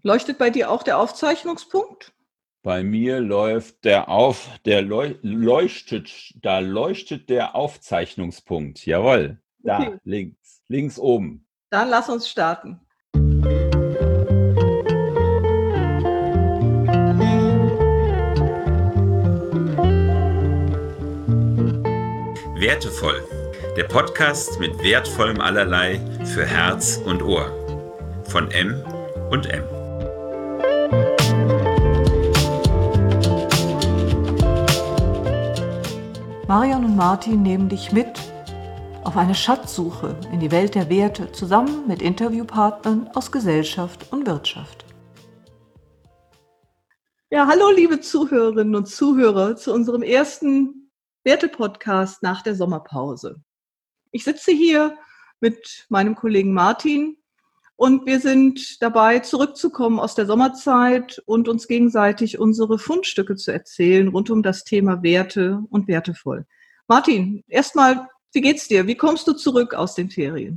Leuchtet bei dir auch der Aufzeichnungspunkt? Bei mir leuchtet der Aufzeichnungspunkt. Jawohl, da, Okay, links oben. dann lass uns starten. Wertevoll, der Podcast mit wertvollem Allerlei für Herz und Ohr. Von M&M. Marion und Martin nehmen dich mit auf eine Schatzsuche in die Welt der Werte, zusammen mit Interviewpartnern aus Gesellschaft und Wirtschaft. Ja, hallo liebe Zuhörerinnen und Zuhörer zu unserem ersten Werte-Podcast nach der Sommerpause. Ich sitze hier mit meinem Kollegen Martin und wir sind dabei, zurückzukommen aus der Sommerzeit und uns gegenseitig unsere Fundstücke zu erzählen rund um das Thema Werte und wertevoll. Martin, erstmal, wie geht's dir? Wie kommst du zurück aus den Ferien?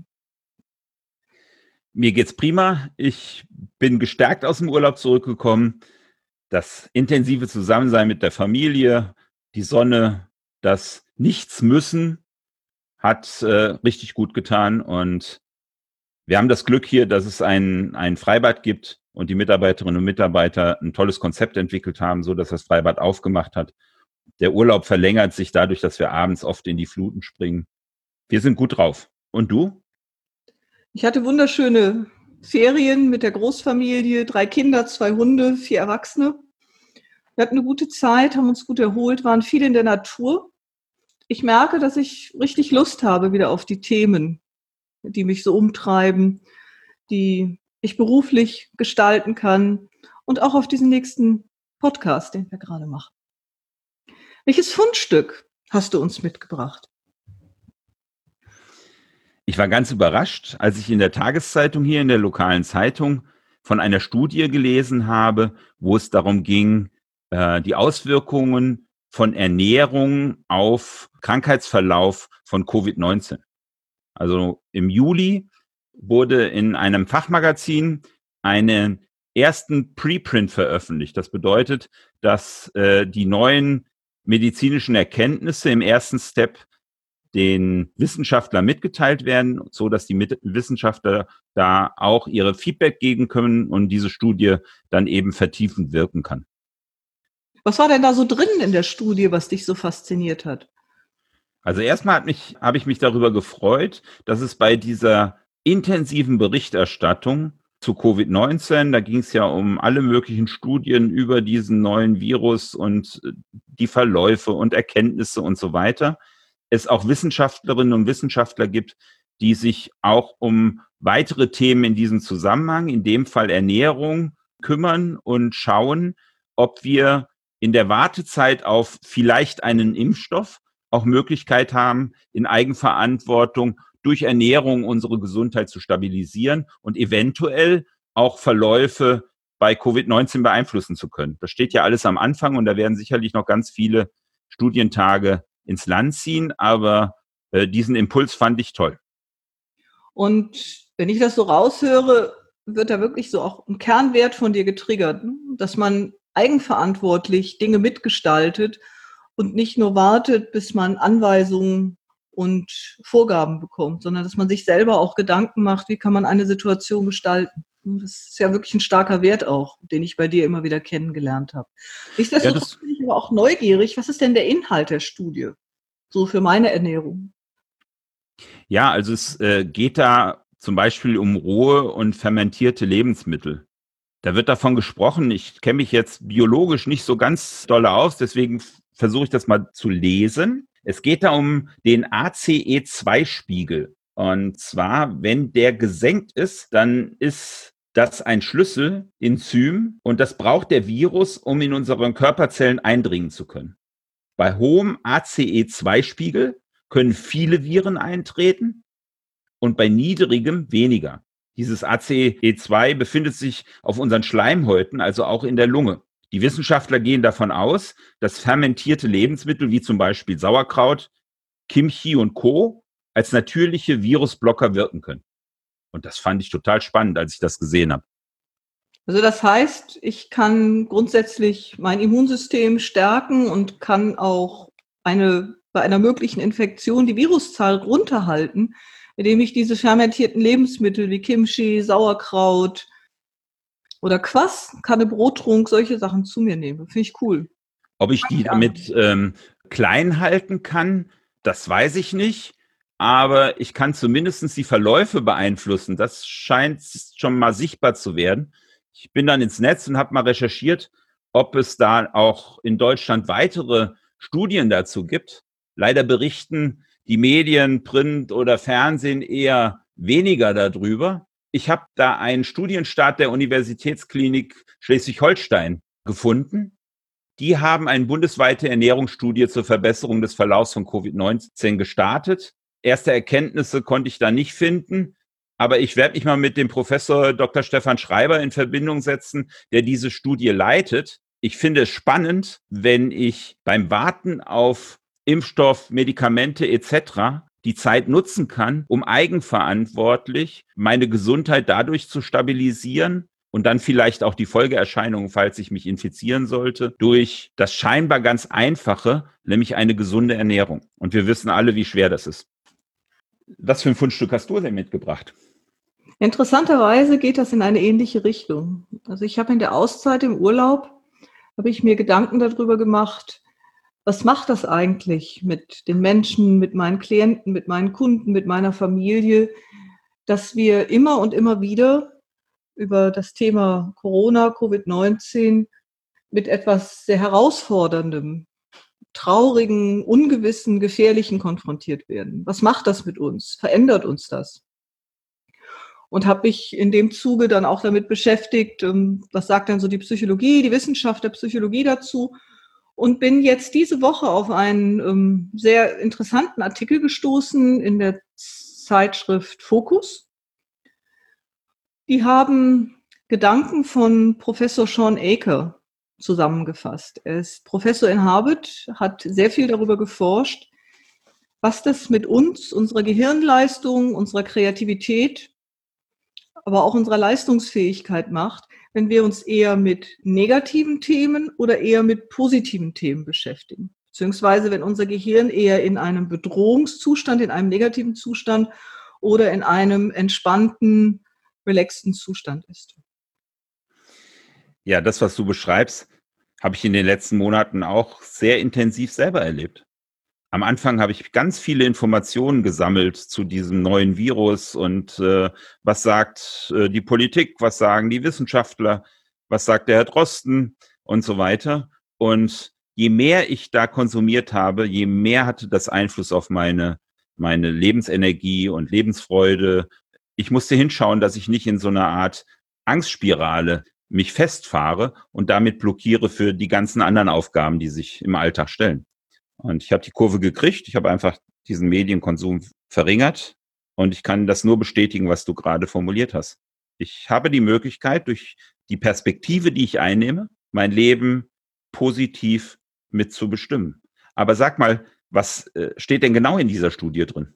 Mir geht's prima. Ich bin gestärkt aus dem Urlaub zurückgekommen. Das intensive Zusammensein mit der Familie, die Sonne, das Nichtsmüssen hat richtig gut getan. Und wir haben das Glück hier, dass es ein Freibad gibt und die Mitarbeiterinnen und Mitarbeiter ein tolles Konzept entwickelt haben, so dass das Freibad aufgemacht hat. Der Urlaub verlängert sich dadurch, dass wir abends oft in die Fluten springen. Wir sind gut drauf. Und du? Ich hatte wunderschöne Ferien mit der Großfamilie, 3 Kinder, 2 Hunde, 4 Erwachsene. Wir hatten eine gute Zeit, haben uns gut erholt, waren viel in der Natur. Ich merke, dass ich richtig Lust habe wieder auf die Themen, die mich so umtreiben, die ich beruflich gestalten kann und auch auf diesen nächsten Podcast, den wir gerade machen. Welches Fundstück hast du uns mitgebracht? Ich war ganz überrascht, als ich in der Tageszeitung hier, in der lokalen Zeitung, von einer Studie gelesen habe, wo es darum ging, die Auswirkungen von Ernährung auf Krankheitsverlauf von Covid-19. Also im Juli wurde in einem Fachmagazin einen ersten Preprint veröffentlicht. Das bedeutet, dass die neuen medizinischen Erkenntnisse im ersten Step den Wissenschaftlern mitgeteilt werden, so dass die Wissenschaftler da auch ihre Feedback geben können und diese Studie dann eben vertiefend wirken kann. Was war denn da so drin in der Studie, was dich so fasziniert hat? Also erstmal habe ich mich darüber gefreut, dass es bei dieser intensiven Berichterstattung zu Covid-19, da ging es ja um alle möglichen Studien über diesen neuen Virus und die Verläufe und Erkenntnisse und so weiter, es auch Wissenschaftlerinnen und Wissenschaftler gibt, die sich auch um weitere Themen in diesem Zusammenhang, in dem Fall Ernährung, kümmern und schauen, ob wir in der Wartezeit auf vielleicht einen Impfstoff auch Möglichkeit haben, in Eigenverantwortung durch Ernährung unsere Gesundheit zu stabilisieren und eventuell auch Verläufe bei Covid-19 beeinflussen zu können. Das steht ja alles am Anfang und da werden sicherlich noch ganz viele Studientage ins Land ziehen, aber diesen Impuls fand ich toll. Und wenn ich das so raushöre, wird da wirklich so auch ein Kernwert von dir getriggert, ne? Dass man eigenverantwortlich Dinge mitgestaltet und nicht nur wartet, bis man Anweisungen und Vorgaben bekommt, sondern dass man sich selber auch Gedanken macht, wie kann man eine Situation gestalten. Das ist ja wirklich ein starker Wert auch, den ich bei dir immer wieder kennengelernt habe. Nichtsdestotrotz bin ich aber auch neugierig, was ist denn der Inhalt der Studie? So für meine Ernährung. Ja, also es geht da zum Beispiel um rohe und fermentierte Lebensmittel. Da wird davon gesprochen, ich kenne mich jetzt biologisch nicht so ganz doll aus, deswegen versuche ich das mal zu lesen. Es geht da um den ACE2-Spiegel. Und zwar, wenn der gesenkt ist, dann ist das ein Schlüsselenzym und das braucht der Virus, um in unseren Körperzellen eindringen zu können. Bei hohem ACE2-Spiegel können viele Viren eintreten und bei niedrigem weniger. Dieses ACE2 befindet sich auf unseren Schleimhäuten, also auch in der Lunge. Die Wissenschaftler gehen davon aus, dass fermentierte Lebensmittel wie zum Beispiel Sauerkraut, Kimchi und Co. als natürliche Virusblocker wirken können. Und das fand ich total spannend, als ich das gesehen habe. Also das heißt, ich kann grundsätzlich mein Immunsystem stärken und kann auch bei einer möglichen Infektion die Viruszahl runterhalten, indem ich diese fermentierten Lebensmittel wie Kimchi, Sauerkraut oder Kvass, Kannebrotrunk, solche Sachen zu mir nehme. Finde ich cool. Ob ich die damit klein halten kann, das weiß ich nicht. Aber ich kann zumindest die Verläufe beeinflussen. Das scheint schon mal sichtbar zu werden. Ich bin dann ins Netz und habe mal recherchiert, ob es da auch in Deutschland weitere Studien dazu gibt. Leider berichten die Medien, Print oder Fernsehen eher weniger darüber. Ich habe da einen Studienstart der Universitätsklinik Schleswig-Holstein gefunden. Die haben eine bundesweite Ernährungsstudie zur Verbesserung des Verlaufs von Covid-19 gestartet. Erste Erkenntnisse konnte ich da nicht finden, aber ich werde mich mal mit dem Professor Dr. Stefan Schreiber in Verbindung setzen, der diese Studie leitet. Ich finde es spannend, wenn ich beim Warten auf Impfstoff, Medikamente etc. die Zeit nutzen kann, um eigenverantwortlich meine Gesundheit dadurch zu stabilisieren und dann vielleicht auch die Folgeerscheinungen, falls ich mich infizieren sollte, durch das scheinbar ganz Einfache, nämlich eine gesunde Ernährung. Und wir wissen alle, wie schwer das ist. Was für ein Fundstück hast du denn mitgebracht? Interessanterweise geht das in eine ähnliche Richtung. Also ich habe in der Auszeit im Urlaub, habe ich mir Gedanken darüber gemacht, was macht das eigentlich mit den Menschen, mit meinen Klienten, mit meinen Kunden, mit meiner Familie, dass wir immer und immer wieder über das Thema Corona, Covid-19 mit etwas sehr Herausforderndem, traurigen, ungewissen, gefährlichen konfrontiert werden. Was macht das mit uns? Verändert uns das? Und habe mich in dem Zuge dann auch damit beschäftigt, was sagt denn so die Psychologie, die Wissenschaft der Psychologie dazu? Und bin jetzt diese Woche auf einen sehr interessanten Artikel gestoßen in der Zeitschrift Focus. Die haben Gedanken von Professor Shawn Achor zusammengefasst. Er ist Professor in Harvard, hat sehr viel darüber geforscht, was das mit uns, unserer Gehirnleistung, unserer Kreativität, aber auch unserer Leistungsfähigkeit macht, wenn wir uns eher mit negativen Themen oder eher mit positiven Themen beschäftigen. Beziehungsweise wenn unser Gehirn eher in einem Bedrohungszustand, in einem negativen Zustand oder in einem entspannten, relaxten Zustand ist. Ja, das, was du beschreibst, habe ich in den letzten Monaten auch sehr intensiv selber erlebt. Am Anfang habe ich ganz viele Informationen gesammelt zu diesem neuen Virus und was sagt die Politik, was sagen die Wissenschaftler, was sagt der Herr Drosten und so weiter. Und je mehr ich da konsumiert habe, je mehr hatte das Einfluss auf meine Lebensenergie und Lebensfreude. Ich musste hinschauen, dass ich nicht in so einer Art Angstspirale mich festfahre und damit blockiere für die ganzen anderen Aufgaben, die sich im Alltag stellen. Und ich habe die Kurve gekriegt. Ich habe einfach diesen Medienkonsum verringert. Und ich kann das nur bestätigen, was du gerade formuliert hast. Ich habe die Möglichkeit, durch die Perspektive, die ich einnehme, mein Leben positiv mitzubestimmen. Aber sag mal, was steht denn genau in dieser Studie drin?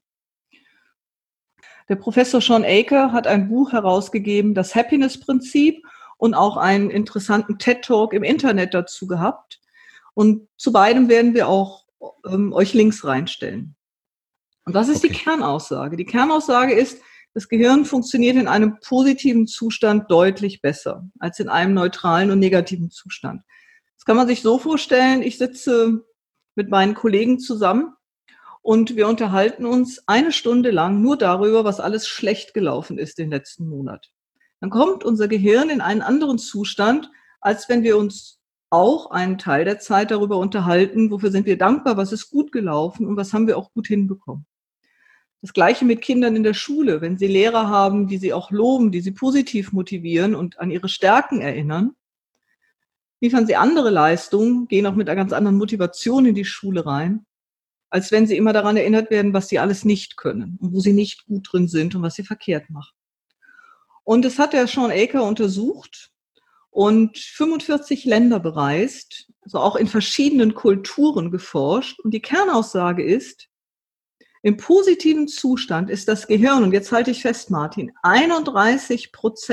Der Professor Shawn Achor hat ein Buch herausgegeben, das Happiness-Prinzip, und auch einen interessanten TED-Talk im Internet dazu gehabt. Und zu beidem werden wir auch euch Links reinstellen. Und was ist die Kernaussage? Die Kernaussage ist, das Gehirn funktioniert in einem positiven Zustand deutlich besser als in einem neutralen und negativen Zustand. Das kann man sich so vorstellen, ich sitze mit meinen Kollegen zusammen und wir unterhalten uns eine Stunde lang nur darüber, was alles schlecht gelaufen ist den letzten Monat. Dann kommt unser Gehirn in einen anderen Zustand, als wenn wir uns auch einen Teil der Zeit darüber unterhalten, wofür sind wir dankbar, was ist gut gelaufen und was haben wir auch gut hinbekommen. Das Gleiche mit Kindern in der Schule, wenn sie Lehrer haben, die sie auch loben, die sie positiv motivieren und an ihre Stärken erinnern, liefern sie andere Leistungen, gehen auch mit einer ganz anderen Motivation in die Schule rein, als wenn sie immer daran erinnert werden, was sie alles nicht können und wo sie nicht gut drin sind und was sie verkehrt machen. Und das hat der Shawn Achor untersucht und 45 Länder bereist, also auch in verschiedenen Kulturen geforscht. Und die Kernaussage ist, im positiven Zustand ist das Gehirn, und jetzt halte ich fest, Martin, 31%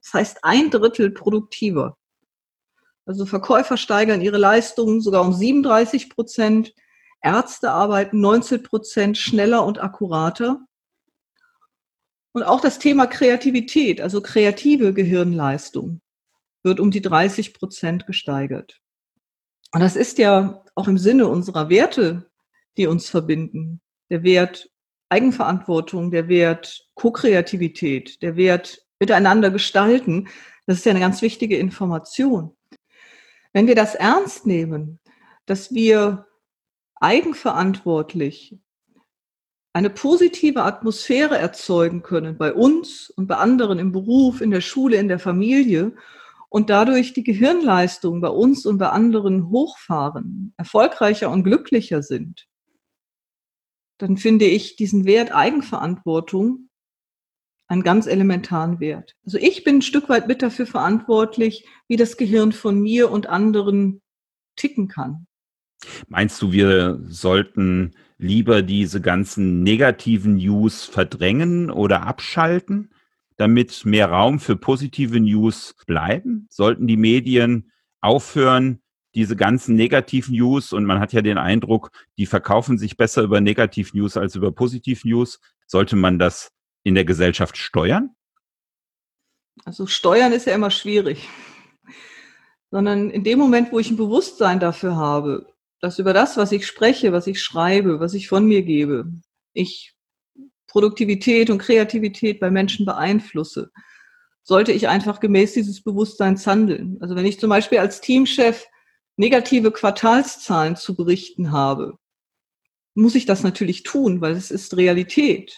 Das heißt 1/3 produktiver. Also Verkäufer steigern ihre Leistungen sogar um 37%. Ärzte arbeiten 19% schneller und akkurater. Und auch das Thema Kreativität, also kreative Gehirnleistung, wird um die 30% gesteigert. Und das ist ja auch im Sinne unserer Werte, die uns verbinden. Der Wert Eigenverantwortung, der Wert Co-Kreativität, der Wert miteinander gestalten. Das ist ja eine ganz wichtige Information. Wenn wir das ernst nehmen, dass wir eigenverantwortlich eine positive Atmosphäre erzeugen können bei uns und bei anderen im Beruf, in der Schule, in der Familie und dadurch die Gehirnleistung bei uns und bei anderen hochfahren, erfolgreicher und glücklicher sind, dann finde ich diesen Wert Eigenverantwortung einen ganz elementaren Wert. Also ich bin ein Stück weit mit dafür verantwortlich, wie das Gehirn von mir und anderen ticken kann. Meinst du, wir sollten lieber diese ganzen negativen News verdrängen oder abschalten, damit mehr Raum für positive News bleiben? Sollten die Medien aufhören, diese ganzen negativen News, und man hat ja den Eindruck, die verkaufen sich besser über Negativ-News als über Positiv-News, sollte man das in der Gesellschaft steuern? Also steuern ist ja immer schwierig, sondern in dem Moment, wo ich ein Bewusstsein dafür habe, dass über das, was ich spreche, was ich schreibe, was ich von mir gebe, ich Produktivität und Kreativität bei Menschen beeinflusse, sollte ich einfach gemäß dieses Bewusstseins handeln. Also wenn ich zum Beispiel als Teamchef negative Quartalszahlen zu berichten habe, muss ich das natürlich tun, weil es ist Realität.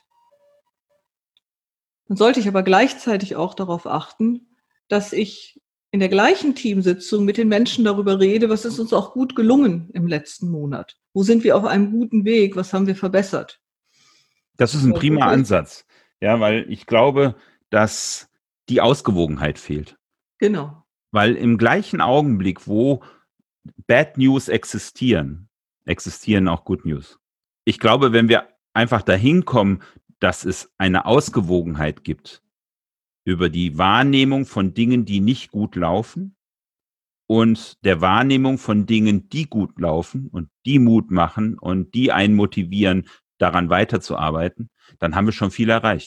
Dann sollte ich aber gleichzeitig auch darauf achten, dass ich in der gleichen Teamsitzung mit den Menschen darüber rede, was ist uns auch gut gelungen im letzten Monat? Wo sind wir auf einem guten Weg? Was haben wir verbessert? Das ist ein prima Ansatz. Ja, weil ich glaube, dass die Ausgewogenheit fehlt. Genau. Weil im gleichen Augenblick, wo Bad News existieren auch Good News. Ich glaube, wenn wir einfach dahin kommen, dass es eine Ausgewogenheit gibt über die Wahrnehmung von Dingen, die nicht gut laufen, und der Wahrnehmung von Dingen, die gut laufen und die Mut machen und die einen motivieren, daran weiterzuarbeiten, dann haben wir schon viel erreicht.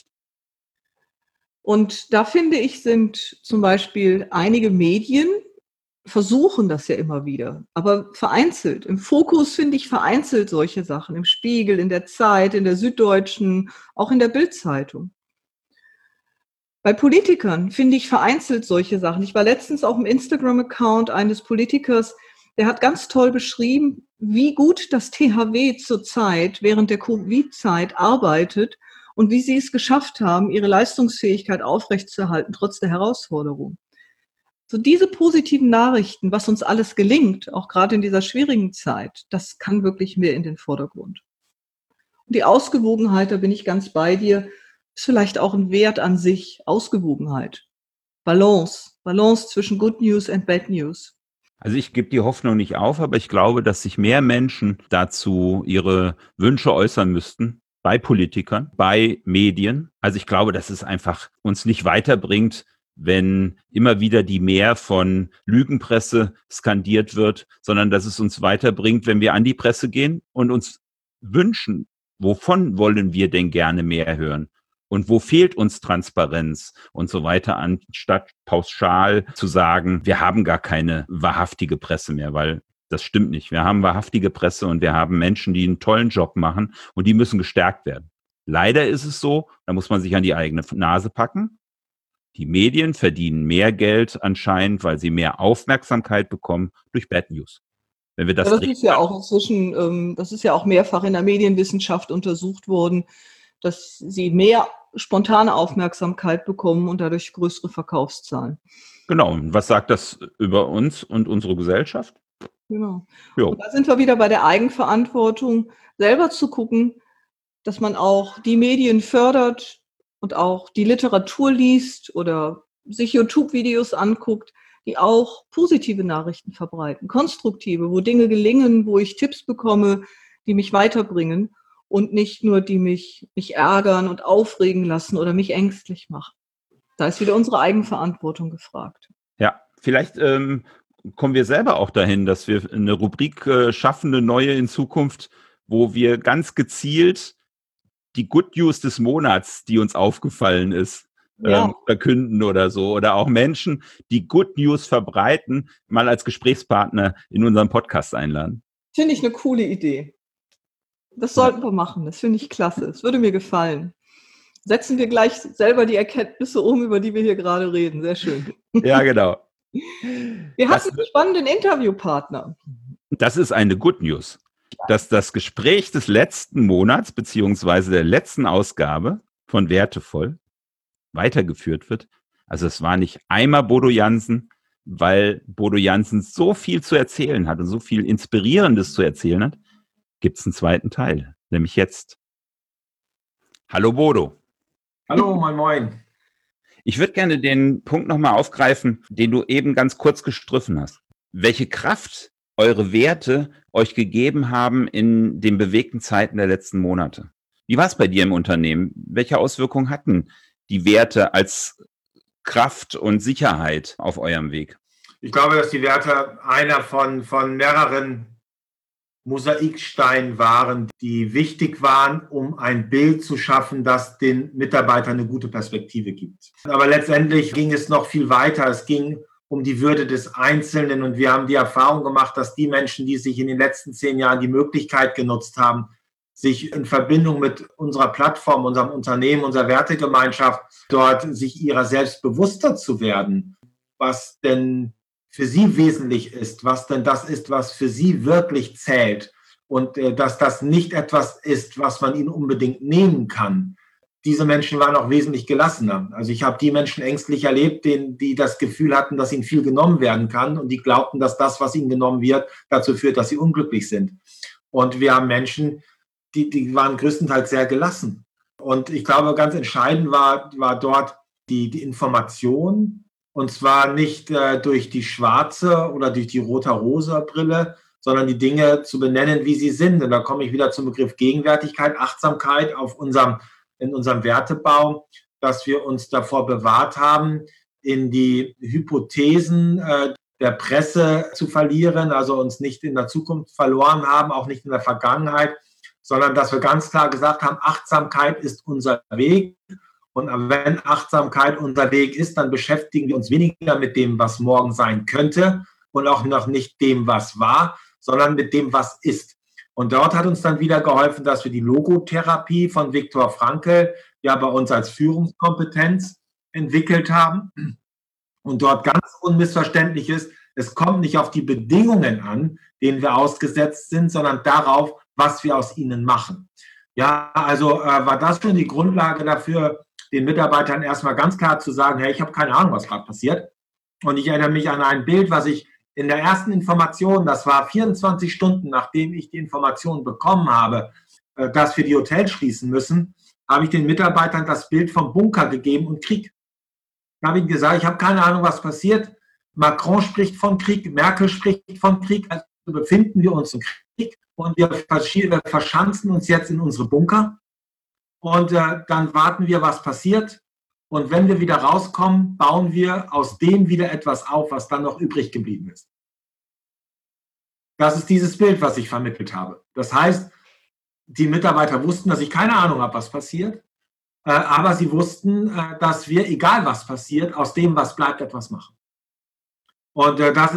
Und da finde ich, sind zum Beispiel einige Medien versuchen das ja immer wieder, aber vereinzelt. Im Fokus finde ich vereinzelt solche Sachen, im Spiegel, in der Zeit, in der Süddeutschen, auch in der Bild-Zeitung. Bei Politikern finde ich vereinzelt solche Sachen. Ich war letztens auf dem Instagram-Account eines Politikers, der hat ganz toll beschrieben, wie gut das THW zurzeit während der Covid-Zeit arbeitet und wie sie es geschafft haben, ihre Leistungsfähigkeit aufrechtzuerhalten, trotz der Herausforderung. So diese positiven Nachrichten, was uns alles gelingt, auch gerade in dieser schwierigen Zeit, das kann wirklich mehr in den Vordergrund. Und die Ausgewogenheit, da bin ich ganz bei dir, ist vielleicht auch ein Wert an sich, Ausgewogenheit, Balance zwischen Good News and Bad News. Also ich gebe die Hoffnung nicht auf, aber ich glaube, dass sich mehr Menschen dazu ihre Wünsche äußern müssten, bei Politikern, bei Medien. Also ich glaube, dass es einfach uns nicht weiterbringt, wenn immer wieder die Mehr von Lügenpresse skandiert wird, sondern dass es uns weiterbringt, wenn wir an die Presse gehen und uns wünschen, wovon wollen wir denn gerne mehr hören? Und wo fehlt uns Transparenz und so weiter, anstatt pauschal zu sagen, wir haben gar keine wahrhaftige Presse mehr, weil das stimmt nicht. Wir haben wahrhaftige Presse und wir haben Menschen, die einen tollen Job machen und die müssen gestärkt werden. Leider ist es so, da muss man sich an die eigene Nase packen. Die Medien verdienen mehr Geld anscheinend, weil sie mehr Aufmerksamkeit bekommen durch Bad News. Wenn wir das ist ja auch inzwischen, das ist ja auch mehrfach in der Medienwissenschaft untersucht worden, dass sie mehr spontane Aufmerksamkeit bekommen und dadurch größere Verkaufszahlen. Genau. Und was sagt das über uns und unsere Gesellschaft? Genau. Jo. Und da sind wir wieder bei der Eigenverantwortung, selber zu gucken, dass man auch die Medien fördert und auch die Literatur liest oder sich YouTube-Videos anguckt, die auch positive Nachrichten verbreiten, konstruktive, wo Dinge gelingen, wo ich Tipps bekomme, die mich weiterbringen und nicht nur, die mich ärgern und aufregen lassen oder mich ängstlich machen. Da ist wieder unsere Eigenverantwortung gefragt. Ja, vielleicht kommen wir selber auch dahin, dass wir eine Rubrik schaffen, eine neue in Zukunft, wo wir ganz gezielt die Good News des Monats, die uns aufgefallen ist, verkünden oder so. Oder auch Menschen, die Good News verbreiten, mal als Gesprächspartner in unseren Podcast einladen. Finde ich eine coole Idee. Das sollten wir machen. Das finde ich klasse. Es würde mir gefallen. Setzen wir gleich selber die Erkenntnisse um, über die wir hier gerade reden. Sehr schön. Ja, genau. Wir hatten einen spannenden Interviewpartner. Das ist eine Good News. Dass das Gespräch des letzten Monats beziehungsweise der letzten Ausgabe von Wertevoll weitergeführt wird. Also es war nicht einmal Bodo Jansen, weil Bodo Jansen so viel zu erzählen hat und so viel Inspirierendes zu erzählen hat, gibt es einen zweiten Teil, nämlich jetzt. Hallo Bodo. Hallo, moin moin. Ich würde gerne den Punkt nochmal aufgreifen, den du eben ganz kurz gestriffen hast. Welche Kraft eure Werte euch gegeben haben in den bewegten Zeiten der letzten Monate. Wie war es bei dir im Unternehmen? Welche Auswirkungen hatten die Werte als Kraft und Sicherheit auf eurem Weg? Ich glaube, dass die Werte einer von mehreren Mosaiksteinen waren, die wichtig waren, um ein Bild zu schaffen, das den Mitarbeitern eine gute Perspektive gibt. Aber letztendlich ging es noch viel weiter. Es ging um die Würde des Einzelnen. Und wir haben die Erfahrung gemacht, dass die Menschen, die sich in den letzten 10 Jahren die Möglichkeit genutzt haben, sich in Verbindung mit unserer Plattform, unserem Unternehmen, unserer Wertegemeinschaft, dort sich ihrer selbst bewusster zu werden, was denn für sie wesentlich ist, was denn das ist, was für sie wirklich zählt und dass das nicht etwas ist, was man ihnen unbedingt nehmen kann. Diese Menschen waren auch wesentlich gelassener. Also ich habe die Menschen ängstlich erlebt, die das Gefühl hatten, dass ihnen viel genommen werden kann und die glaubten, dass das, was ihnen genommen wird, dazu führt, dass sie unglücklich sind. Und wir haben Menschen, die waren größtenteils sehr gelassen. Und ich glaube, ganz entscheidend war dort die Information, und zwar nicht durch die schwarze oder durch die rosa Brille, sondern die Dinge zu benennen, wie sie sind. Und da komme ich wieder zum Begriff Gegenwärtigkeit, Achtsamkeit in unserem Wertebau, dass wir uns davor bewahrt haben, in die Hypothesen der Presse zu verlieren, also uns nicht in der Zukunft verloren haben, auch nicht in der Vergangenheit, sondern dass wir ganz klar gesagt haben, Achtsamkeit ist unser Weg. Und wenn Achtsamkeit unser Weg ist, dann beschäftigen wir uns weniger mit dem, was morgen sein könnte und auch noch nicht dem, was war, sondern mit dem, was ist. Und dort hat uns dann wieder geholfen, dass wir die Logotherapie von Viktor Frankl ja bei uns als Führungskompetenz entwickelt haben. Und dort ganz unmissverständlich ist, es kommt nicht auf die Bedingungen an, denen wir ausgesetzt sind, sondern darauf, was wir aus ihnen machen. Ja, also war das schon die Grundlage dafür, den Mitarbeitern erstmal ganz klar zu sagen, hey, ich habe keine Ahnung, was gerade passiert. Und ich erinnere mich an ein Bild, was ich in der ersten Information, das war 24 Stunden, nachdem ich die Information bekommen habe, dass wir die Hotels schließen müssen, habe ich den Mitarbeitern das Bild vom Bunker gegeben und Krieg. Da habe ich gesagt, ich habe keine Ahnung, was passiert. Macron spricht von Krieg, Merkel spricht von Krieg, also befinden wir uns im Krieg und wir verschanzen uns jetzt in unsere Bunker und dann warten wir, was passiert. Und wenn wir wieder rauskommen, bauen wir aus dem wieder etwas auf, was dann noch übrig geblieben ist. Das ist dieses Bild, was ich vermittelt habe. Das heißt, die Mitarbeiter wussten, dass ich keine Ahnung habe, was passiert, aber sie wussten, dass wir, egal was passiert, aus dem, was bleibt, etwas machen. Und das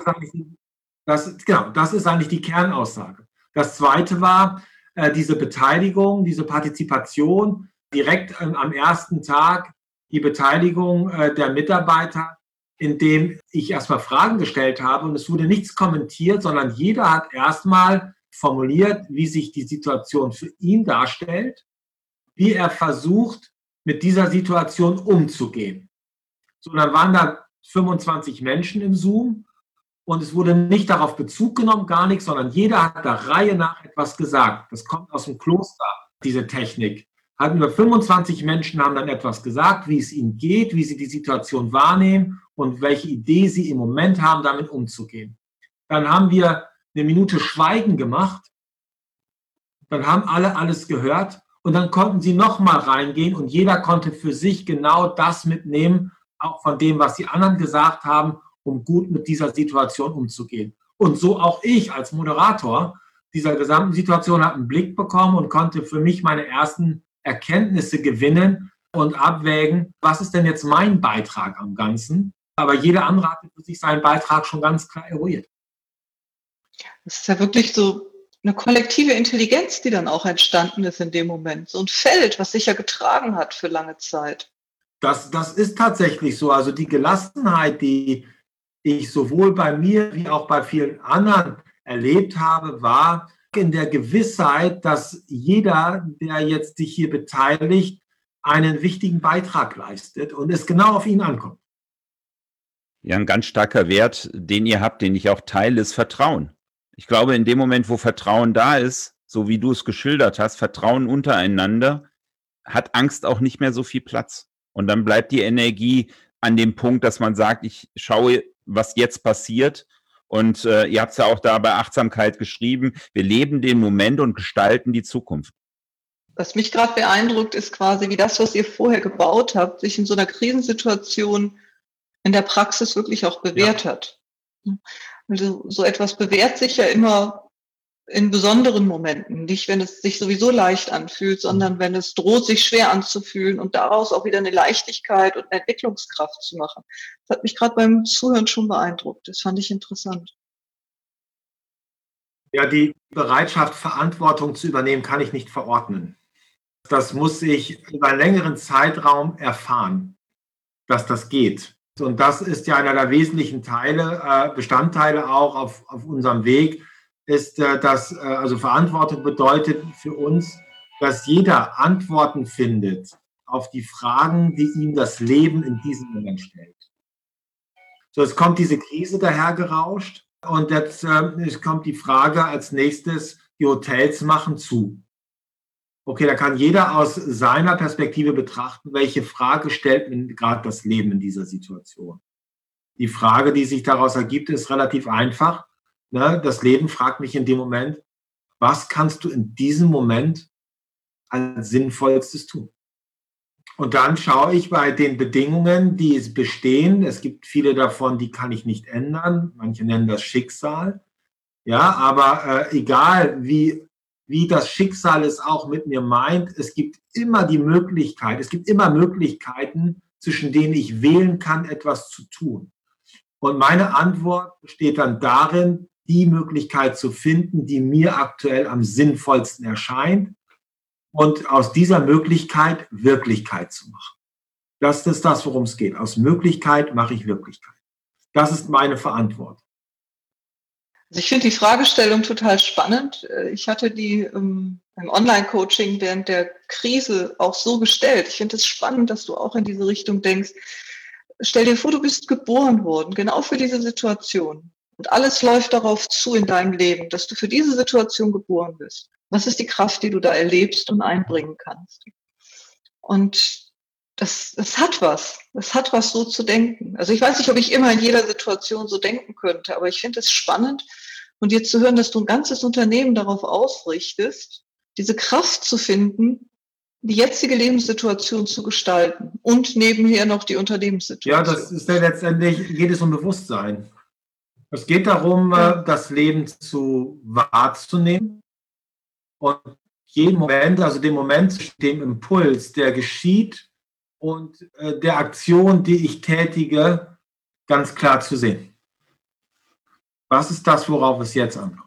ist eigentlich die Kernaussage. Das Zweite war diese Beteiligung, diese Partizipation direkt am ersten Tag, die Beteiligung der Mitarbeiter, indem ich erstmal Fragen gestellt habe und es wurde nichts kommentiert, sondern jeder hat erstmal formuliert, wie sich die Situation für ihn darstellt, wie er versucht, mit dieser Situation umzugehen. So, dann waren da 25 Menschen im Zoom und es wurde nicht darauf Bezug genommen, gar nichts, sondern jeder hat der Reihe nach etwas gesagt. Das kommt aus dem Kloster, diese Technik. Hatten wir 25 Menschen, haben dann etwas gesagt, wie es ihnen geht, wie sie die Situation wahrnehmen und welche Idee sie im Moment haben, damit umzugehen. Dann haben wir eine Minute Schweigen gemacht, dann haben alle alles gehört und dann konnten sie nochmal reingehen und jeder konnte für sich genau das mitnehmen, auch von dem, was die anderen gesagt haben, um gut mit dieser Situation umzugehen. Und so auch ich als Moderator dieser gesamten Situation habe einen Blick bekommen und konnte für mich meine ersten Erkenntnisse gewinnen und abwägen, was ist denn jetzt mein Beitrag am Ganzen. Aber jeder andere hat für sich seinen Beitrag schon ganz klar eruiert. Das ist ja wirklich so eine kollektive Intelligenz, die dann auch entstanden ist in dem Moment. So ein Feld, was sich ja getragen hat für lange Zeit. Das ist tatsächlich so. Also die Gelassenheit, die ich sowohl bei mir wie auch bei vielen anderen erlebt habe, war in der Gewissheit, dass jeder, der jetzt sich hier beteiligt, einen wichtigen Beitrag leistet und es genau auf ihn ankommt. Ja, ein ganz starker Wert, den ihr habt, den ich auch teile, ist Vertrauen. Ich glaube, in dem Moment, wo Vertrauen da ist, so wie du es geschildert hast, Vertrauen untereinander, hat Angst auch nicht mehr so viel Platz. Und dann bleibt die Energie an dem Punkt, dass man sagt, ich schaue, was jetzt passiert. Und ihr habt es ja auch da bei Achtsamkeit geschrieben, wir leben den Moment und gestalten die Zukunft. Was mich gerade beeindruckt, ist quasi, wie das, was ihr vorher gebaut habt, sich in so einer Krisensituation in der Praxis wirklich auch bewährt hat. Also so etwas bewährt sich ja immer in besonderen Momenten, nicht wenn es sich sowieso leicht anfühlt, sondern wenn es droht, sich schwer anzufühlen und daraus auch wieder eine Leichtigkeit und eine Entwicklungskraft zu machen. Das hat mich gerade beim Zuhören schon beeindruckt. Das fand ich interessant. Ja, die Bereitschaft, Verantwortung zu übernehmen, kann ich nicht verordnen. Das muss ich über einen längeren Zeitraum erfahren, dass das geht. Und das ist ja einer der wesentlichen Bestandteile auch auf unserem Weg, ist, dass also Verantwortung bedeutet für uns, dass jeder Antworten findet auf die Fragen, die ihm das Leben in diesem Moment stellt. So, es kommt diese Krise dahergerauscht und jetzt kommt die Frage als nächstes, die Hotels machen zu. Okay, da kann jeder aus seiner Perspektive betrachten, welche Frage stellt mir gerade das Leben in dieser Situation. Die Frage, die sich daraus ergibt, ist relativ einfach. Ne? Das Leben fragt mich in dem Moment, was kannst du in diesem Moment als Sinnvollstes tun? Und dann schaue ich bei den Bedingungen, die es bestehen, es gibt viele davon, die kann ich nicht ändern, manche nennen das Schicksal, ja, aber egal wie das Schicksal es auch mit mir meint, es gibt immer Möglichkeiten, zwischen denen ich wählen kann, etwas zu tun. Und meine Antwort besteht dann darin, die Möglichkeit zu finden, die mir aktuell am sinnvollsten erscheint und aus dieser Möglichkeit Wirklichkeit zu machen. Das ist das, worum es geht. Aus Möglichkeit mache ich Wirklichkeit. Das ist meine Verantwortung. Also ich finde die Fragestellung total spannend. Ich hatte die im Online-Coaching während der Krise auch so gestellt. Ich finde es spannend, dass du auch in diese Richtung denkst. Stell dir vor, du bist geboren worden, genau für diese Situation. Und alles läuft darauf zu in deinem Leben, dass du für diese Situation geboren bist. Was ist die Kraft, die du da erlebst und einbringen kannst? Und das hat was. Das hat was, so zu denken. Also ich weiß nicht, ob ich immer in jeder Situation so denken könnte, aber ich finde es spannend, von dir zu hören, dass du ein ganzes Unternehmen darauf ausrichtest, diese Kraft zu finden, die jetzige Lebenssituation zu gestalten und nebenher noch die Unternehmenssituation. Ja, das ist ja letztendlich, geht es um Bewusstsein. Es geht darum, das Leben wahrzunehmen und jeden Moment, also den Moment zwischen dem Impuls, der geschieht, und der Aktion, die ich tätige, ganz klar zu sehen. Was ist das, worauf es jetzt ankommt?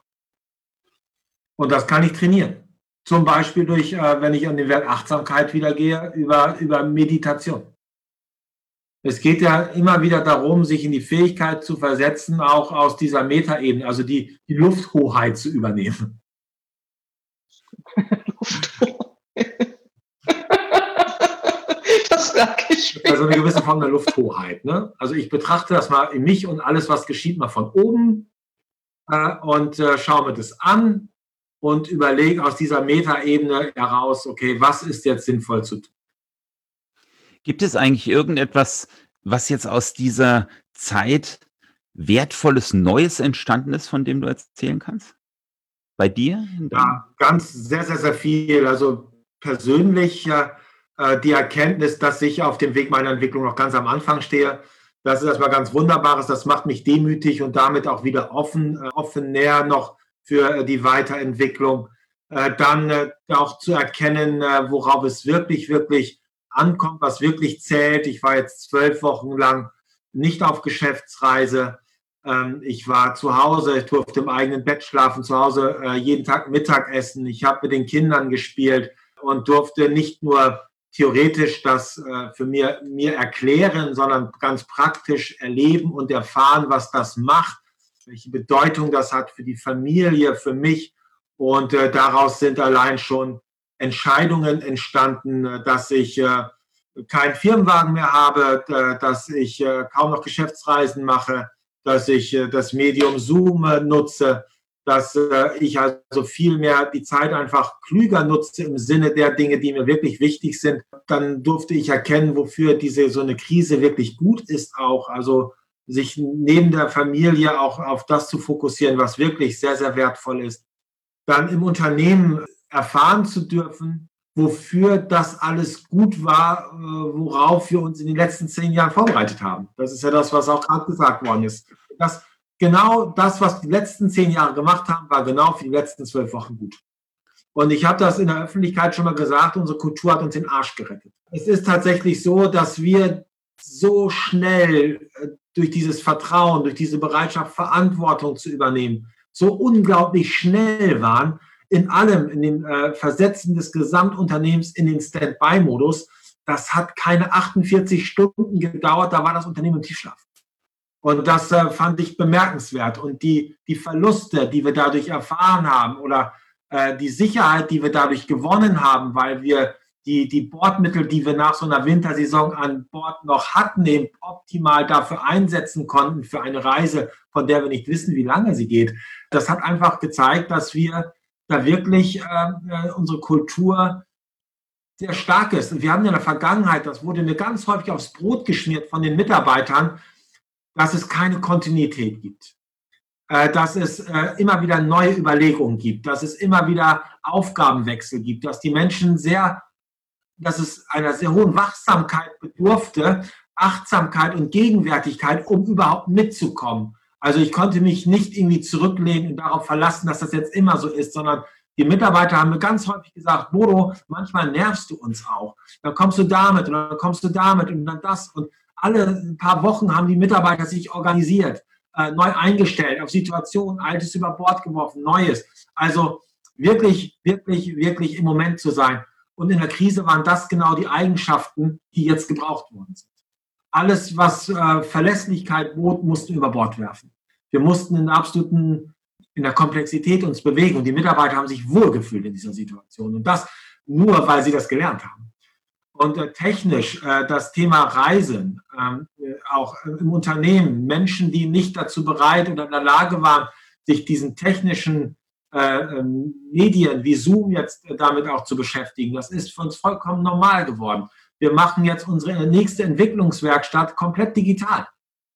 Und das kann ich trainieren. Zum Beispiel durch, wenn ich an den Wert Achtsamkeit wieder gehe, über Meditation. Es geht ja immer wieder darum, sich in die Fähigkeit zu versetzen, auch aus dieser Metaebene, also die Lufthoheit zu übernehmen. Das merke ich. Also eine gewisse Form der Lufthoheit. Ne? Also ich betrachte das mal in mich und alles, was geschieht, mal von oben und schaue mir das an und überlege aus dieser Metaebene heraus, okay, was ist jetzt sinnvoll zu tun? Gibt es eigentlich irgendetwas, was jetzt aus dieser Zeit Wertvolles Neues entstanden ist, von dem du erzählen kannst? Bei dir? Ja, ganz sehr, sehr, sehr viel. Also persönlich die Erkenntnis, dass ich auf dem Weg meiner Entwicklung noch ganz am Anfang stehe. Das ist erstmal ganz Wunderbares. Das macht mich demütig und damit auch wieder näher noch für die Weiterentwicklung. Dann auch zu erkennen, worauf es wirklich, wirklich ankommt, was wirklich zählt. Ich war jetzt 12 Wochen lang nicht auf Geschäftsreise. Ich war zu Hause, ich durfte im eigenen Bett schlafen, zu Hause jeden Tag Mittag essen. Ich habe mit den Kindern gespielt und durfte nicht nur theoretisch das für mir erklären, sondern ganz praktisch erleben und erfahren, was das macht, welche Bedeutung das hat für die Familie, für mich. Und daraus sind allein schon Entscheidungen entstanden, dass ich keinen Firmenwagen mehr habe, dass ich kaum noch Geschäftsreisen mache, dass ich das Medium Zoom nutze, dass ich also viel mehr die Zeit einfach klüger nutze im Sinne der Dinge, die mir wirklich wichtig sind. Dann durfte ich erkennen, wofür so eine Krise wirklich gut ist auch. Also sich neben der Familie auch auf das zu fokussieren, was wirklich sehr, sehr wertvoll ist. Dann im Unternehmen erfahren zu dürfen, wofür das alles gut war, worauf wir uns in den letzten 10 Jahren vorbereitet haben. Das ist ja das, was auch gerade gesagt worden ist. Genau das, was die letzten 10 Jahre gemacht haben, war genau für die letzten 12 Wochen gut. Und ich habe das in der Öffentlichkeit schon mal gesagt, unsere Kultur hat uns den Arsch gerettet. Es ist tatsächlich so, dass wir so schnell durch dieses Vertrauen, durch diese Bereitschaft, Verantwortung zu übernehmen, so unglaublich schnell waren, in allem, in den Versetzen des Gesamtunternehmens in den Stand-by-Modus. Das hat keine 48 Stunden gedauert, da war das Unternehmen im Tiefschlaf. Und das fand ich bemerkenswert. Und die Verluste, die wir dadurch erfahren haben oder die Sicherheit, die wir dadurch gewonnen haben, weil wir die Bordmittel, die wir nach so einer Wintersaison an Bord noch hatten, eben optimal dafür einsetzen konnten für eine Reise, von der wir nicht wissen, wie lange sie geht. Das hat einfach gezeigt, dass wir da wirklich unsere Kultur sehr stark ist. Und wir haben in der Vergangenheit, das wurde mir ganz häufig aufs Brot geschmiert von den Mitarbeitern, dass es keine Kontinuität gibt, dass es immer wieder neue Überlegungen gibt, dass es immer wieder Aufgabenwechsel gibt, dass die Menschen dass es einer sehr hohen Wachsamkeit bedurfte, Achtsamkeit und Gegenwärtigkeit, um überhaupt mitzukommen. Also ich konnte mich nicht irgendwie zurücklehnen und darauf verlassen, dass das jetzt immer so ist, sondern die Mitarbeiter haben mir ganz häufig gesagt, Bodo, manchmal nervst du uns auch. Dann kommst du damit und dann kommst du damit und dann das. Und alle paar Wochen haben die Mitarbeiter sich organisiert, neu eingestellt, auf Situationen, Altes über Bord geworfen, Neues. Also wirklich, wirklich, wirklich im Moment zu sein. Und in der Krise waren das genau die Eigenschaften, die jetzt gebraucht worden sind. Alles, was Verlässlichkeit bot, mussten wir über Bord werfen. Wir mussten in der Komplexität uns bewegen und die Mitarbeiter haben sich wohlgefühlt in dieser Situation. Und das nur, weil sie das gelernt haben. Und technisch das Thema Reisen, auch im Unternehmen, Menschen, die nicht dazu bereit oder in der Lage waren, sich diesen technischen Medien wie Zoom jetzt damit auch zu beschäftigen, das ist für uns vollkommen normal geworden. Wir machen jetzt unsere nächste Entwicklungswerkstatt komplett digital.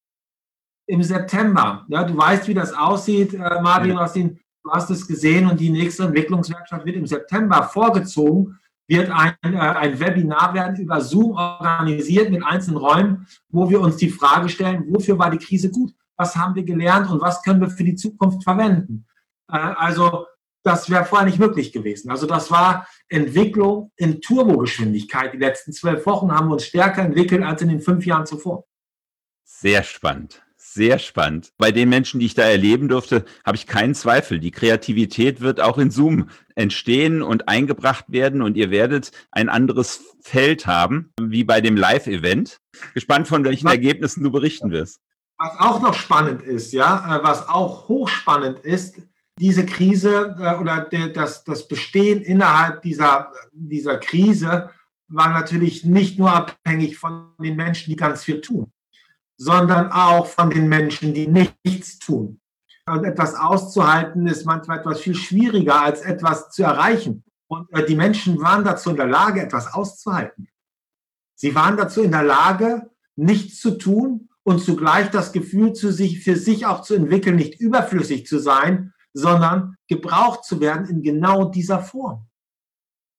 Im September, ja, du weißt, wie das aussieht, Martin, du hast es gesehen und die nächste Entwicklungswerkstatt wird im September vorgezogen, wird ein Webinar werden über Zoom organisiert mit einzelnen Räumen, wo wir uns die Frage stellen, wofür war die Krise gut? Was haben wir gelernt und was können wir für die Zukunft verwenden? Also das wäre vorher nicht möglich gewesen. Also das war Entwicklung in Turbogeschwindigkeit. Die letzten 12 Wochen haben wir uns stärker entwickelt als in den 5 Jahren zuvor. Sehr spannend. Sehr spannend. Bei den Menschen, die ich da erleben durfte, habe ich keinen Zweifel. Die Kreativität wird auch in Zoom entstehen und eingebracht werden und ihr werdet ein anderes Feld haben, wie bei dem Live-Event. Gespannt, von welchen Ergebnissen du berichten wirst. Was auch noch spannend ist, ja, was auch hochspannend ist, diese Krise oder das Bestehen innerhalb dieser Krise war natürlich nicht nur abhängig von den Menschen, die ganz viel tun, sondern auch von den Menschen, die nichts tun. Und etwas auszuhalten ist manchmal etwas viel schwieriger, als etwas zu erreichen. Und die Menschen waren dazu in der Lage, etwas auszuhalten. Sie waren dazu in der Lage, nichts zu tun und zugleich das Gefühl für sich auch zu entwickeln, nicht überflüssig zu sein, sondern gebraucht zu werden in genau dieser Form.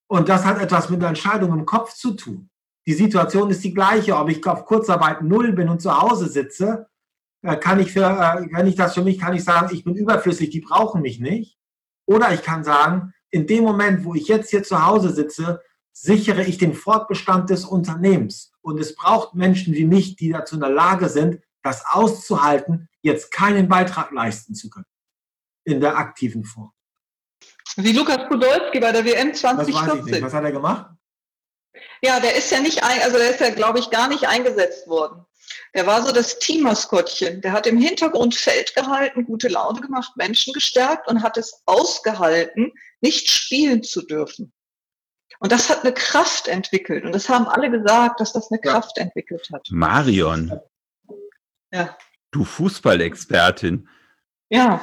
Und das hat etwas mit der Entscheidung im Kopf zu tun. Die Situation ist die gleiche, ob ich auf Kurzarbeit 0 bin und zu Hause sitze, kann ich sagen, ich bin überflüssig, die brauchen mich nicht. Oder ich kann sagen, in dem Moment, wo ich jetzt hier zu Hause sitze, sichere ich den Fortbestand des Unternehmens. Und es braucht Menschen wie mich, die dazu in der Lage sind, das auszuhalten, jetzt keinen Beitrag leisten zu können. In der aktiven Form. Wie Lukas Podolski bei der WM 2014. Das weiß ich nicht. Was hat er gemacht? Ja, der ist ja, glaube ich, gar nicht eingesetzt worden. Der war so das Teammaskottchen. Der hat im Hintergrund Feld gehalten, gute Laune gemacht, Menschen gestärkt und hat es ausgehalten, nicht spielen zu dürfen. Und das hat eine Kraft entwickelt. Und das haben alle gesagt, dass das eine Kraft entwickelt hat. Marion, ja. Du Fußballexpertin. Ja.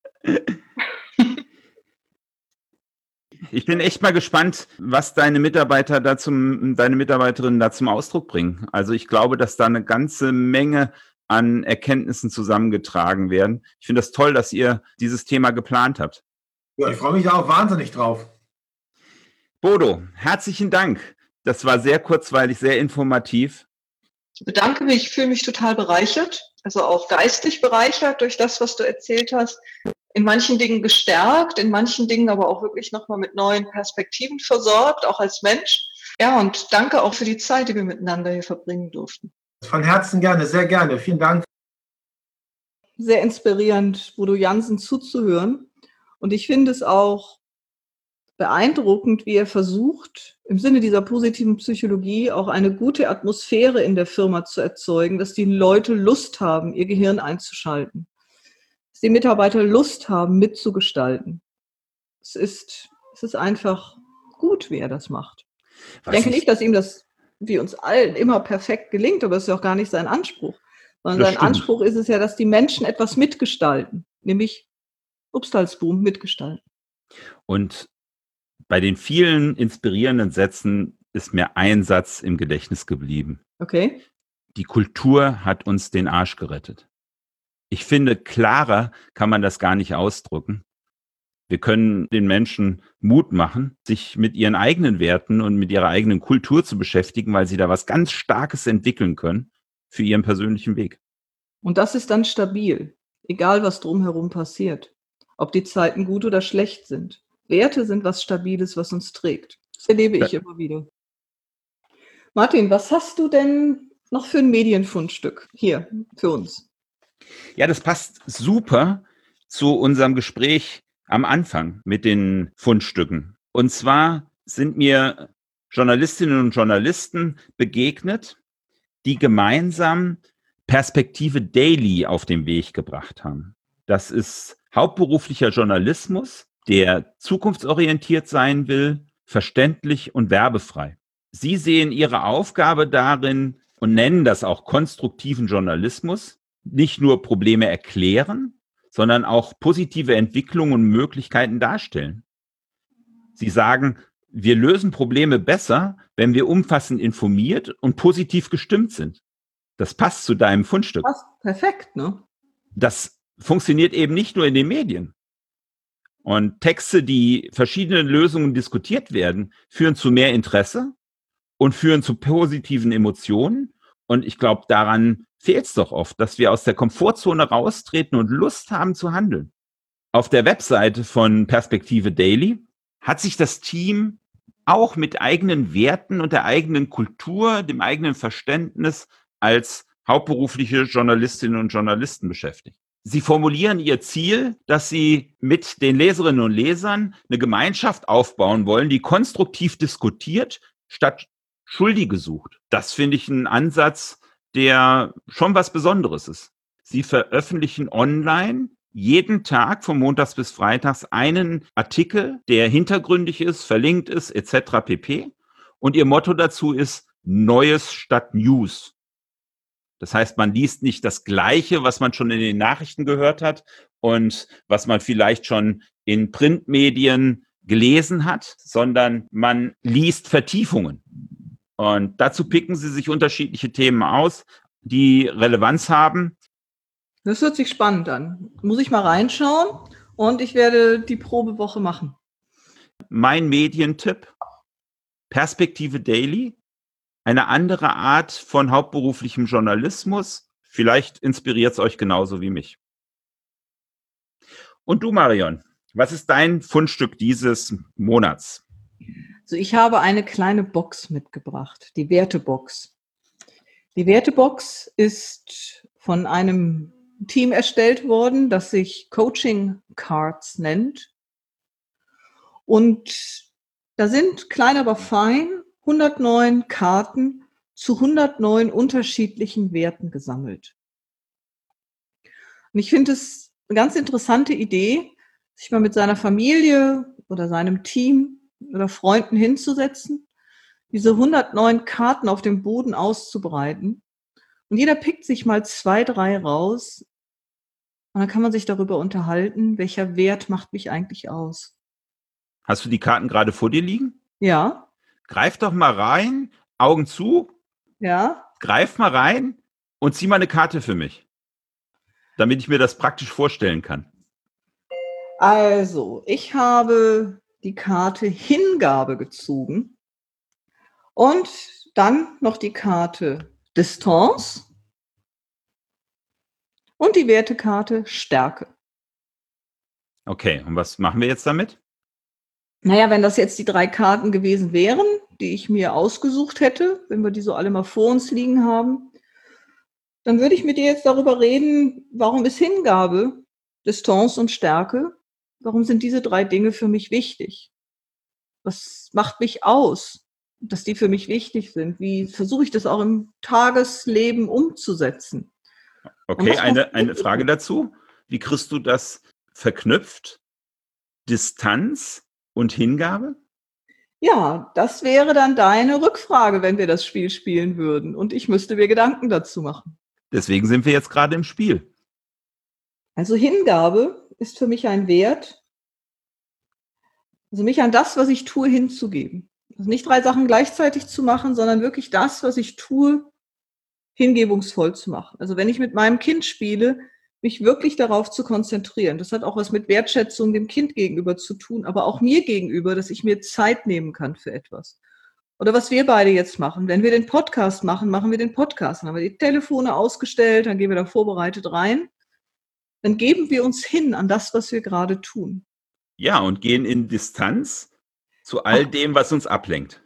Ich bin echt mal gespannt, was deine Mitarbeiterinnen da zum Ausdruck bringen. Also ich glaube, dass da eine ganze Menge an Erkenntnissen zusammengetragen werden. Ich finde das toll, dass ihr dieses Thema geplant habt. Ja, ich freue mich da auch wahnsinnig drauf. Bodo, herzlichen Dank. Das war sehr kurzweilig, sehr informativ. Ich bedanke mich, ich fühle mich total bereichert, also auch geistig bereichert durch das, was du erzählt hast. In manchen Dingen gestärkt, in manchen Dingen aber auch wirklich nochmal mit neuen Perspektiven versorgt, auch als Mensch. Ja, und danke auch für die Zeit, die wir miteinander hier verbringen durften. Von Herzen gerne, sehr gerne. Vielen Dank. Sehr inspirierend, Bodo Jansen zuzuhören. Und ich finde es auch beeindruckend, wie er versucht, im Sinne dieser positiven Psychologie auch eine gute Atmosphäre in der Firma zu erzeugen, dass die Leute Lust haben, ihr Gehirn einzuschalten. Dass die Mitarbeiter Lust haben, mitzugestalten. Es ist einfach gut, wie er das macht. Ich denke nicht, dass ihm das, wie uns allen, immer perfekt gelingt, aber es ist ja auch gar nicht sein Anspruch. Sondern sein Anspruch ist es ja, dass die Menschen etwas mitgestalten, nämlich Upstalsboom mitgestalten. Und bei den vielen inspirierenden Sätzen ist mir ein Satz im Gedächtnis geblieben. Okay. Die Kultur hat uns den Arsch gerettet. Ich finde, klarer kann man das gar nicht ausdrücken. Wir können den Menschen Mut machen, sich mit ihren eigenen Werten und mit ihrer eigenen Kultur zu beschäftigen, weil sie da was ganz Starkes entwickeln können für ihren persönlichen Weg. Und das ist dann stabil, egal was drumherum passiert. Ob die Zeiten gut oder schlecht sind. Werte sind was Stabiles, was uns trägt. Das erlebe ich immer wieder. Martin, was hast du denn noch für ein Medienfundstück hier für uns? Ja, das passt super zu unserem Gespräch am Anfang mit den Fundstücken. Und zwar sind mir Journalistinnen und Journalisten begegnet, die gemeinsam Perspektive Daily auf den Weg gebracht haben. Das ist hauptberuflicher Journalismus, der zukunftsorientiert sein will, verständlich und werbefrei. Sie sehen ihre Aufgabe darin und nennen das auch konstruktiven Journalismus, nicht nur Probleme erklären, sondern auch positive Entwicklungen und Möglichkeiten darstellen. Sie sagen, wir lösen Probleme besser, wenn wir umfassend informiert und positiv gestimmt sind. Das passt zu deinem Fundstück. Passt perfekt, ne? Das funktioniert eben nicht nur in den Medien. Und Texte, die verschiedene Lösungen diskutiert werden, führen zu mehr Interesse und führen zu positiven Emotionen. Und ich glaube, daran fehlt es doch oft, dass wir aus der Komfortzone raustreten und Lust haben zu handeln. Auf der Webseite von Perspektive Daily hat sich das Team auch mit eigenen Werten und der eigenen Kultur, dem eigenen Verständnis als hauptberufliche Journalistinnen und Journalisten beschäftigt. Sie formulieren ihr Ziel, dass sie mit den Leserinnen und Lesern eine Gemeinschaft aufbauen wollen, die konstruktiv diskutiert, statt Schuldige sucht. Das finde ich einen Ansatz, der schon was Besonderes ist. Sie veröffentlichen online jeden Tag von montags bis freitags einen Artikel, der hintergründig ist, verlinkt ist, etc. pp. Und ihr Motto dazu ist Neues statt News. Das heißt, man liest nicht das Gleiche, was man schon in den Nachrichten gehört hat und was man vielleicht schon in Printmedien gelesen hat, sondern man liest Vertiefungen. Und dazu picken sie sich unterschiedliche Themen aus, die Relevanz haben. Das hört sich spannend an. Muss ich mal reinschauen und ich werde die Probewoche machen. Mein Medientipp Perspektive Daily, eine andere Art von hauptberuflichem Journalismus. Vielleicht inspiriert es euch genauso wie mich. Und du, Marion, was ist dein Fundstück dieses Monats? Also ich habe eine kleine Box mitgebracht, die Wertebox. Die Wertebox ist von einem Team erstellt worden, das sich Coaching Cards nennt. Und da sind, klein aber fein, 109 Karten zu 109 unterschiedlichen Werten gesammelt. Und ich finde es eine ganz interessante Idee, sich mal mit seiner Familie oder seinem Team oder Freunden hinzusetzen, diese 109 Karten auf dem Boden auszubreiten. Und jeder pickt sich mal 2, 3 raus. Und dann kann man sich darüber unterhalten, welcher Wert macht mich eigentlich aus. Hast du die Karten gerade vor dir liegen? Ja. Greif doch mal rein, Augen zu. Ja. Greif mal rein und zieh mal eine Karte für mich, damit ich mir das praktisch vorstellen kann. Also, ich habe die Karte Hingabe gezogen und dann noch die Karte Distanz und die Wertekarte Stärke. Okay, und was machen wir jetzt damit? Naja, wenn das jetzt die 3 Karten gewesen wären, die ich mir ausgesucht hätte, wenn wir die so alle mal vor uns liegen haben, dann würde ich mit dir jetzt darüber reden, warum ist Hingabe, Distanz und Stärke, warum sind diese 3 Dinge für mich wichtig? Was macht mich aus, dass die für mich wichtig sind? Wie versuche ich das auch im Tagesleben umzusetzen? Okay, eine Frage dazu. Wie kriegst du das verknüpft? Distanz und Hingabe? Ja, das wäre dann deine Rückfrage, wenn wir das Spiel spielen würden. Und ich müsste mir Gedanken dazu machen. Deswegen sind wir jetzt gerade im Spiel. Also Hingabe ist für mich ein Wert, also mich an das, was ich tue, hinzugeben. Also nicht 3 Sachen gleichzeitig zu machen, sondern wirklich das, was ich tue, hingebungsvoll zu machen. Also wenn ich mit meinem Kind spiele, mich wirklich darauf zu konzentrieren. Das hat auch was mit Wertschätzung dem Kind gegenüber zu tun, aber auch mir gegenüber, dass ich mir Zeit nehmen kann für etwas. Oder was wir beide jetzt machen. Wenn wir den Podcast machen, machen wir den Podcast. Dann haben wir die Telefone ausgestellt, dann gehen wir da vorbereitet rein. Dann geben wir uns hin an das, was wir gerade tun. Ja, und gehen in Distanz zu all dem, was uns ablenkt.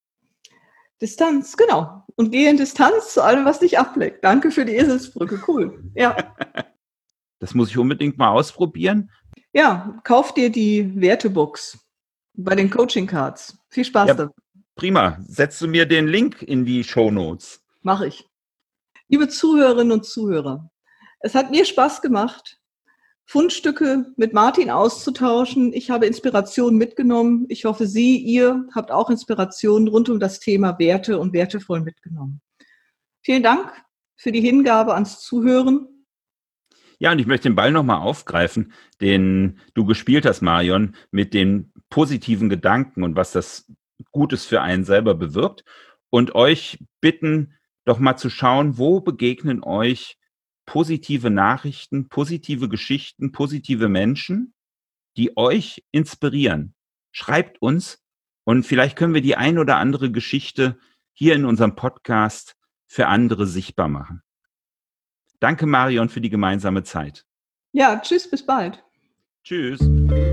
Distanz, genau. Und gehe in Distanz zu allem, was dich ablenkt. Danke für die Eselsbrücke, cool. Ja. Das muss ich unbedingt mal ausprobieren. Ja, kauf dir die Wertebox bei den Coaching Cards. Viel Spaß damit. Prima. Setzt du mir den Link in die Shownotes? Mache ich. Liebe Zuhörerinnen und Zuhörer, es hat mir Spaß gemacht, Fundstücke mit Martin auszutauschen. Ich habe Inspirationen mitgenommen. Ich hoffe, ihr habt auch Inspirationen rund um das Thema Werte und wertevoll mitgenommen. Vielen Dank für die Hingabe ans Zuhören. Ja, und ich möchte den Ball nochmal aufgreifen, den du gespielt hast, Marion, mit den positiven Gedanken und was das Gutes für einen selber bewirkt. Und euch bitten, doch mal zu schauen, wo begegnen euch positive Nachrichten, positive Geschichten, positive Menschen, die euch inspirieren. Schreibt uns und vielleicht können wir die ein oder andere Geschichte hier in unserem Podcast für andere sichtbar machen. Danke, Marion, für die gemeinsame Zeit. Ja, tschüss, bis bald. Tschüss.